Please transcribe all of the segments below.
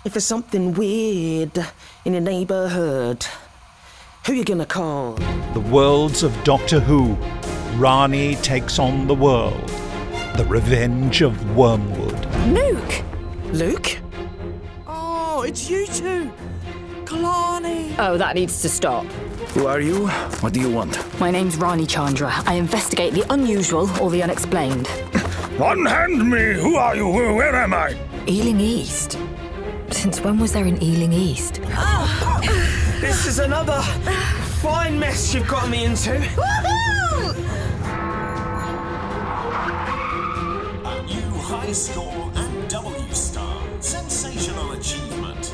If there's something weird in your neighbourhood, who you gonna call? The worlds of Doctor Who. Rani takes on the world. The Revenge of Wormwood. Luke! Luke? Oh, it's you two! Kalani! Oh, that needs to stop. Who are you? What do you want? My name's Rani Chandra. I investigate the unusual or the unexplained. Unhand me! Who are you? Where am I? Ealing East? Since when was there an Ealing East? This is another fine mess you've got me into. A new high score and W star. Sensational achievement.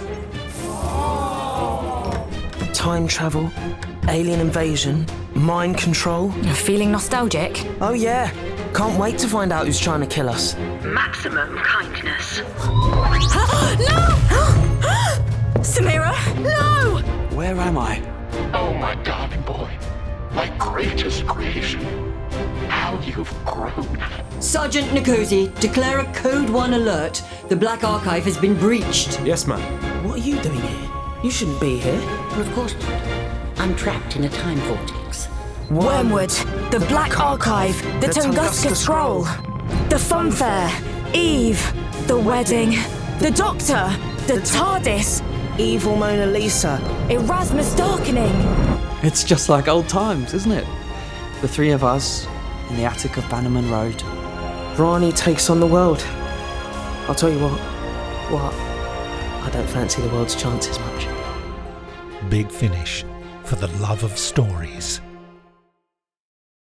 Time travel, alien invasion, mind control. Feeling nostalgic? Oh yeah, can't wait to find out who's trying to kill us. Maximum kindness. No! Samira? No! Where am I? Oh, my darling boy. My greatest creation. How you've grown. Sergeant Nkosi, declare a Code 1 alert. The Black Archive has been breached. Yes, ma'am. What are you doing here? You shouldn't be here. Well, of course not. I'm trapped in a time vortex. Wormwood, the Black Archive, the Tunguska Scroll, the Funfair, Eve, the wedding, the Doctor, the TARDIS, Evil Mona Lisa. Erasmus Darkening. It's just like old times, isn't it? The three of us in the attic of Bannerman Road. Rani takes on the world. I'll tell you what. I don't fancy the world's chances much. Big Finish. For the love of stories.